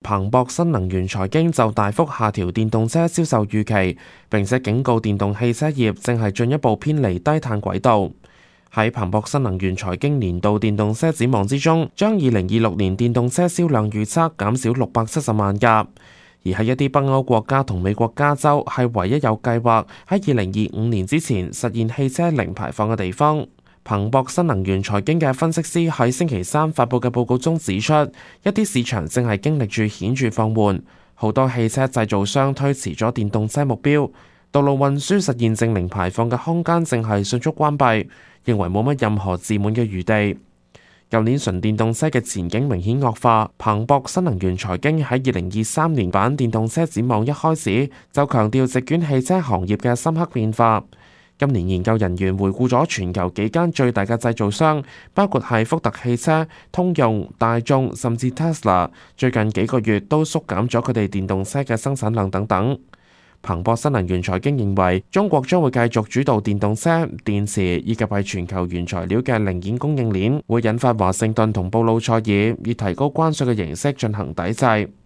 彭博新能源財經就大幅下調電動車銷售預期，並且警告電動汽車業正係進一步偏離低碳軌道。喺彭博新能源財經年度電動車展望之中，將2026年電動車銷量預測減少670萬架。而喺一啲北歐國家同美國加州係唯一有計劃喺2025年之前實現汽車零排放嘅地方。彭博新能源財經嘅分析師喺星期三發佈嘅報告中指出，一啲市場正係經歷住顯著放緩，好多汽車製造商推遲咗電動車目標，道路運輸實現淨零排放嘅空間正係迅速關閉，認為冇乜任何自滿嘅餘地。舊年純電動車嘅前景明顯惡化，彭博新能源財經喺2023年版電動車展望一開始就強調席捲汽車行業嘅深刻變化。今年研究人員回顧咗全球幾間最大嘅製造商，包括係福特汽車、通用、大眾，甚至 Tesla， 最近幾個月都縮減咗佢哋電動車嘅生產量等等。彭博新能源財經認為，中國將會繼續主導電動車、電池以及係全球原材料嘅零件供應鏈，會引發華盛頓同布魯塞爾以提高關稅嘅形式進行抵制。